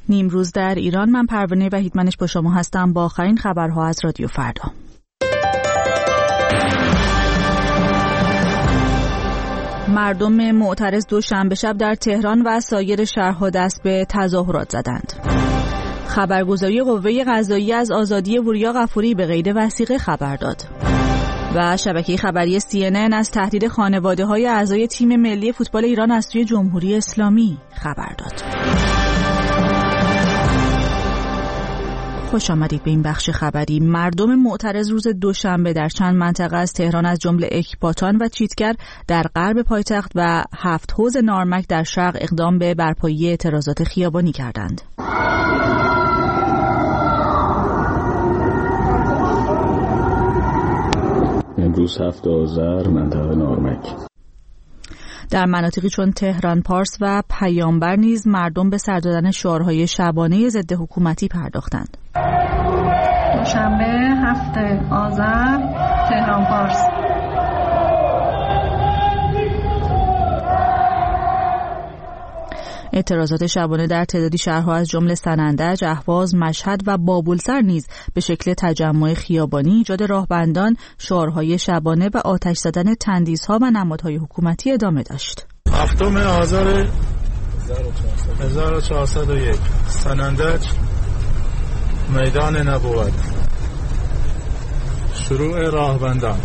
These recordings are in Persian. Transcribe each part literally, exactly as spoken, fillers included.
نیمروز در ایران. من پروانه وحیدمنش با شما هستم با آخرین خبرها از رادیو فردا. مردم معترض دوشنبه شب در تهران و سایر شهرها دست به تظاهرات زدند. خبرگزاری قوه قضاییه از آزادی وریا غفوری به قید وثیقه خبر داد. و شبکه خبری سی ان ان از تهدید خانواده‌های اعضای تیم ملی فوتبال ایران از سوی جمهوری اسلامی خبر داد. خوش آمدید به این بخش خبری. مردم معترض روز دوشنبه در چند منطقه از تهران از جمله اکباتان و چیتگر در غرب پایتخت و هفت حوض نارمک در شرق اقدام به برپایی اعتراضات خیابانی کردند. امروز هفت آذر منطقه نارمک. در مناطقی چون تهران پارس و پیامبر نیز مردم به سر دادن شعارهای شبانه ضد حکومتی پرداختند. دوشنبه هفت آذر تهران پارس. اعتراضات شبانه در تعدادی شهرها از جمله سنندج، اهواز، مشهد و بابولسر نیز به شکل تجمع خیابانی، ایجاد راهبندان، شعارهای شبانه و آتش زدن تندیس‌ها و نمادهای حکومتی ادامه داشت. هفتم آذر هزار و چهارصد و یک سنندج، میدان نبوت، شروع راهبندان.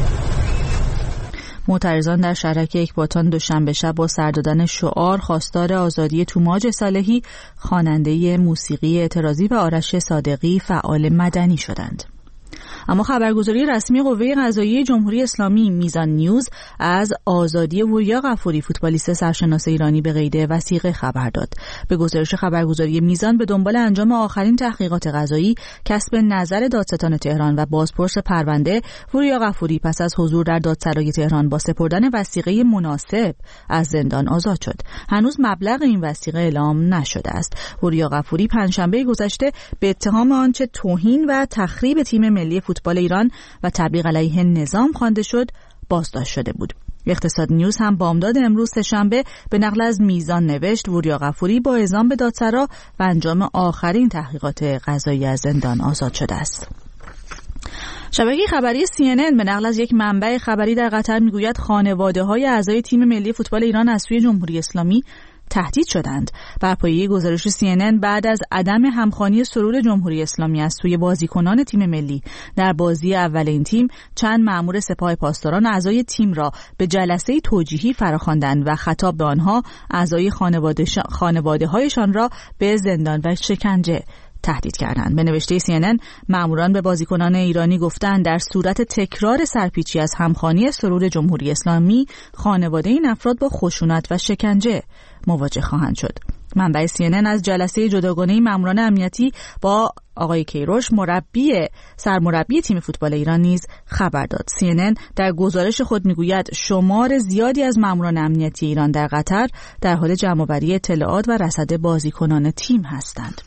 معترضان در شهرک اکباتان دوشنبه شب با سر دادن شعار خواستار آزادی توماج صالحی، خواننده موسیقی اعتراضی، و آرش صادقی، فعال مدنی شدند. اما خبرگزاری رسمی قوه قضاییه جمهوری اسلامی میزان نیوز از آزادی وریا غفوری، فوتبالیست سرشناس ایرانی، به قید وثیقه خبر داد. به گزارش خبرگزاری میزان، به دنبال انجام آخرین تحقیقات قضایی، کسب نظر دادستان تهران و بازپرس پرونده، وریا غفوری پس از حضور در دادسرای تهران با سپردن وثیقه مناسب از زندان آزاد شد. هنوز مبلغ این وثیقه اعلام نشده است. وریا غفوری پنجشنبه گذشته به اتهام آنچه توهین و تخریب تیم ملی فوتبال ایران و تبلیغ علیه نظام خوانده شد بازداشت شده بود. اقتصاد نیوز هم بامداد امروز سه‌شنبه به نقل از میزان نوشت وریا غفوری با اعزام به دادسرا و انجام آخرین تحقیقات قضایی از زندان آزاد شده است. شبکه خبری سی ان ان به نقل از یک منبع خبری در قطر میگوید خانواده‌های اعضای تیم ملی فوتبال ایران از سوی جمهوری اسلامی تهدید شدند. بر پایه گزارش سی ان ان، بعد از عدم همخوانی سرور جمهوری اسلامی از سوی بازیکنان تیم ملی در بازی اول این تیم، چند مأمور سپاه پاسداران اعضای تیم را به جلسه توجیهی فراخواندند و خطاب به آنها اعضای خانواده خانواده‌هایشان را به زندان و شکنجه تهدید کردند. به نوشته سی ان ان، مأموران به بازیکنان ایرانی گفتند در صورت تکرار سرپیچی از همخوانی سرور جمهوری اسلامی، خانواده این افراد با خشونت و شکنجه مواجه خواهند شد. منبع سی ان ان از جلسه جداگانه مأموران امنیتی با آقای کیروش، مربی سرمربی تیم فوتبال ایران، نیز خبر داد. سی ان ان در گزارش خود میگوید شمار زیادی از مأموران امنیتی ایران در قطر در حال جمع‌آوری اطلاعات و رصد بازیکنان تیم هستند.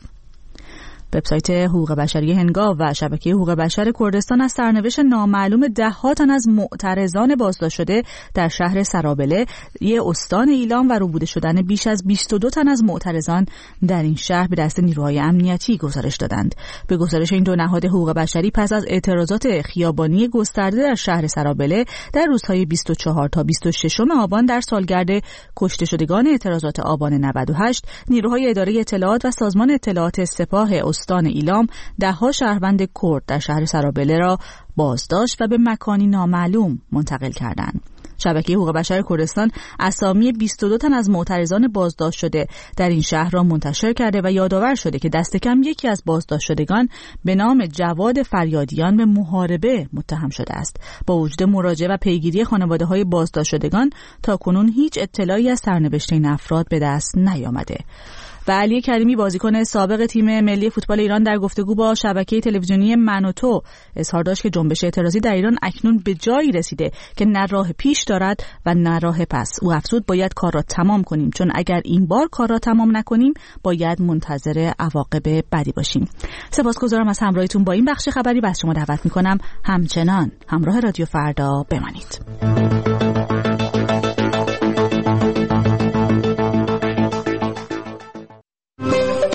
وبسایت حقوق بشری هنگام و شبکه حقوق بشر کردستان از سرنوشت نامعلوم ده‌ها تن از معترضان بازداشت شده در شهر سرابله، یه استان ایلام، و روبوده شدن بیش از بیست و دو تن از معترضان در این شهر به دست نیروهای امنیتی گزارش دادند. به گزارش این دو نهاد حقوق بشری، پس از اعتراضات خیابانی گسترده در شهر سرابله در روزهای بیست و چهار تا بیست و شش آبان در سالگرد کشته شدگان اعتراضات آبان نود و هشت، نیروهای اداره اطلاعات و سازمان اطلاعات سپاه استان ایلام ده‌ها شهروند کرد در شهر سرابله را بازداشت و به مکانی نامعلوم منتقل کردند. شبکه حقوق بشر کردستان اسامی بیست و دو تن از معترضان بازداشت شده در این شهر را منتشر کرده و یادآور شده که دست کم یکی از بازداشت شدگان به نام جواد فریادیان به محاربه متهم شده است. با وجود مراجعه و پیگیری خانواده‌های بازداشت شدگان، تاکنون هیچ اطلاعی از سرنوشت این افراد به دست نیامده. و علی کریمی، بازیکن سابق تیم ملی فوتبال ایران، در گفتگو با شبکه تلویزیونی من و تو اظهار داشت که جنبش اعتراضی در ایران اکنون به جایی رسیده که نه راه پیش دارد و نه راه پس. او افزود باید کار را تمام کنیم، چون اگر این بار کار را تمام نکنیم باید منتظر عواقب بدی باشیم. سپاسگزارم از همراهیتون با این بخش خبری و از شما دعوت می‌کنم همچنان همراه رادیو فردا بمانید.